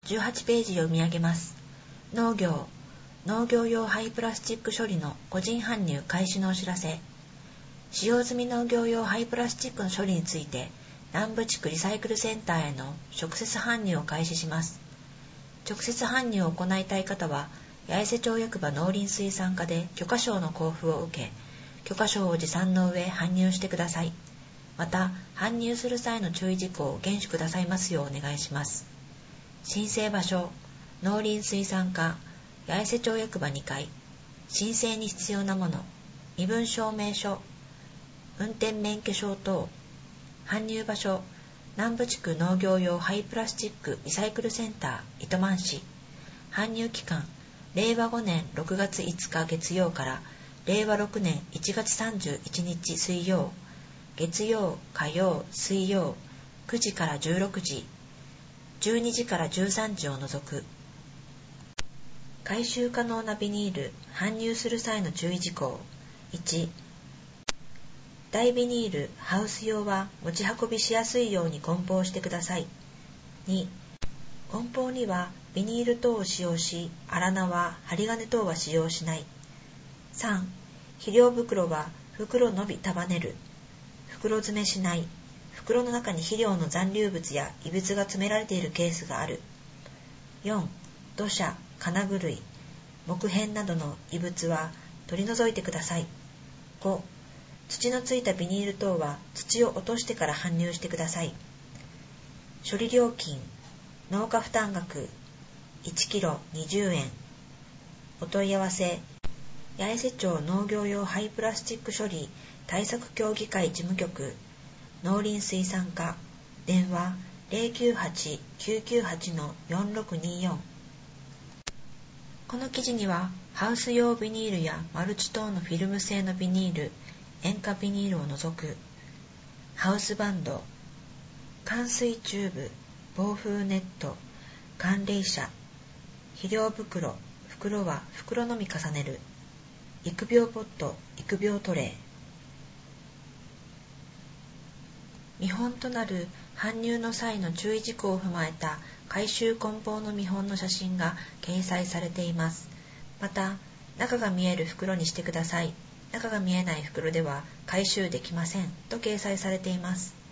18ページを読み上げます。農業用廃プラスチック処理の個人搬入開始のお知らせ。使用済み農業用廃プラスチックの処理について、南部地区リサイクルセンターへの直接搬入を開始します。直接搬入を行いたい方は、八重瀬町役場農林水産課で許可証の交付を受け、許可証を持参の上搬入してください。また、搬入する際の注意事項を厳守くださいますようお願いします。申請場所、農林水産課、八重瀬町役場2階。申請に必要なもの、身分証明書、運転免許証等。搬入場所、南部地区農業用廃プラスチックリサイクルセンター糸満市。搬入期間、令和5年6月5日月曜から令和6年1月31日水曜、月曜、火曜、水曜、9時から16時、12時から13時を除く。回収可能なビニール、搬入する際の注意事項。1、大ビニール、ハウス用は持ち運びしやすいように梱包してください。2、梱包にはビニール等を使用し、荒縄、針金等は使用しない。3、肥料袋は袋のみ束ねる。袋詰めしない。袋の中に肥料の残留物や異物が詰められているケースがある。4、土砂、金具類、木片などの異物は取り除いてください。5、土のついたビニール等は土を落としてから搬入してください。処理料金、農家負担額、1キロ20円。お問い合わせ、八重瀬町農業用廃プラスチック処理対策協議会事務局、農林水産課、電話 098-998-4624。この記事には、ハウス用ビニールやマルチ等のフィルム製のビニール、塩化ビニールを除く、ハウスバンド、冠水チューブ、防風ネット、寒冷車、肥料袋、袋は袋のみ重ねる、育苗ポット、育苗トレイ。見本となる搬入の際の注意事項を踏まえた回収梱包の見本の写真が掲載されています。また、中が見える袋にしてください。中が見えない袋では回収できませんと掲載されています。